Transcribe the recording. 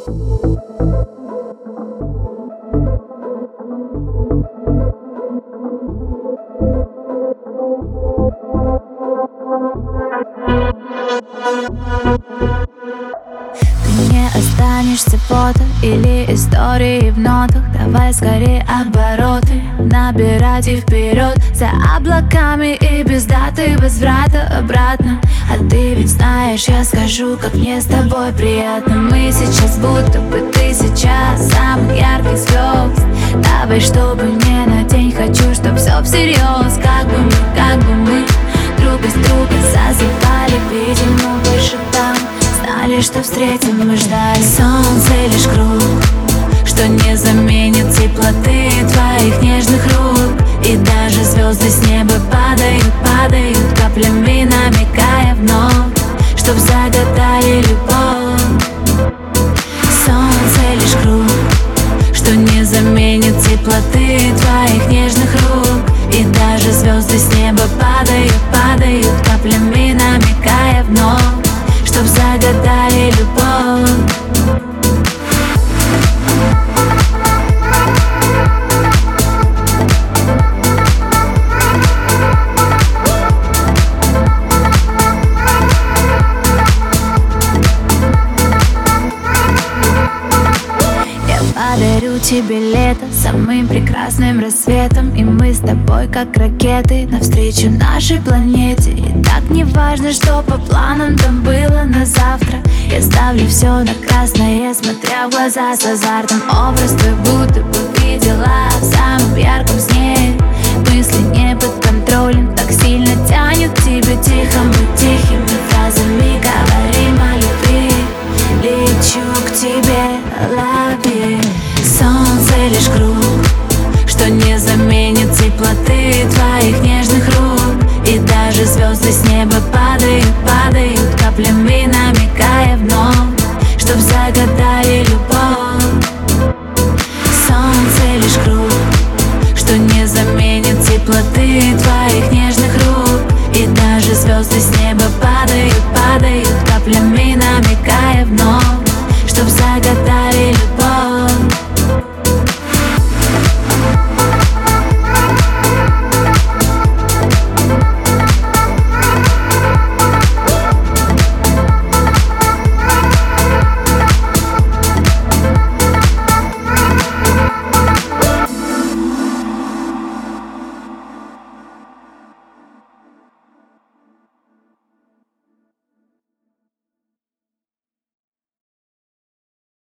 Ты не останешься фото или истории в нотах. Давай скорее обороты набирать и вперед, за облаками и без даты возврата обратно. А ты ведь знаешь, я скажу, как мне с тобой приятно. Мы сейчас будто бы тысяча самых ярких звезд. Давай, чтобы не на день, хочу, чтоб все всерьез. Как бы мы друг без друга засыпали, видимо, выше там. Знали, что встретим, мы ждали. Солнце лишь круг, что не заменит теплоты твоих нежных рук. И даже звезды с неба падают каплями, намекая вновь, чтоб загадали любовь. Солнце лишь круг, что не заменит теплоты твоих нежных рук. И даже звезды с неба падают каплями, намекая вновь, чтоб загадали любовь. Подарю тебе лето самым прекрасным рассветом. И мы с тобой как ракеты навстречу нашей планете. И так не важно, что по планам там было на завтра. Я ставлю все на красное, смотря в глаза с азартом. Образ твой будто бы видела в самом ярком сне. Мысли не под контролем, так сильно тянет к тебе. Тихо, мы тихими фразами говорим о любви. Лечу к тебе, лови. Солнце лишь круг, что не заменит теплоты твоих нежных рук. И даже звезды с неба падают каплями, намекая вновь, чтоб загадали любовь. Солнце лишь круг, что не заменит теплоты твоих